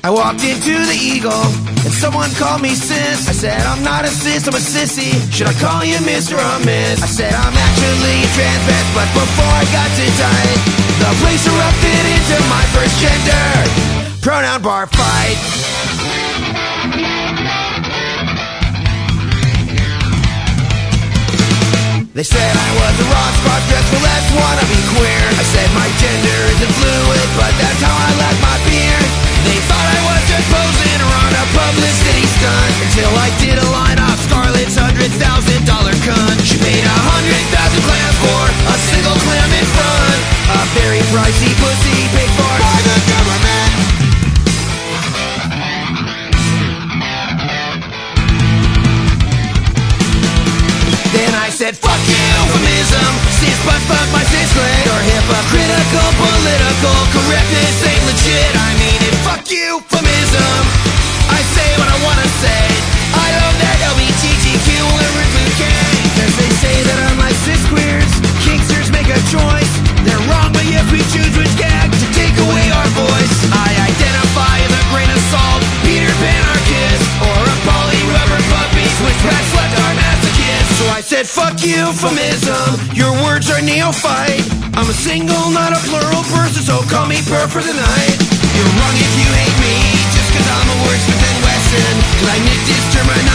I walked into the Eagle, and someone called me sis. I said, I'm not a sis, I'm a sissy. Should I call you Mr. or Miss? I said, I'm actually a trans vest, but before I got too tight, the place erupted into my first gender pronoun bar fight. They said I was a rock star dressed for less, wanna be queer. I said my gender isn't fluid, but that's how I like my beer. They thought I was just posing or on a publicity stunt, until I did a line off Scarlett's $100,000 cunt. She paid 100,000 clams for a single clam in front. A very pricey pussy paid for by the government. Then I said, fuck you, euphemism. Cis but fuck my cis leg. Your hypocritical political correctness ain't legit. I mean it, fuck you, euphemism. I say what I wanna say. I love that LGBTQ and bouquet. Cause they say that unlike cis queers, kinksters make a choice. They're wrong, but yet we choose which gag to take away our voice. I identify with a grain of salt, Peter Pan anarchist, or a poly rubber puppy, switchback slut our masochist. So I said, fuck you, euphemism. Your words are neophyte. I'm a single, not a plural person, so call me Per for the night. You're wrong if you hate me, just cause I'm a wordsmith and Wesson. Cause I knit this terminology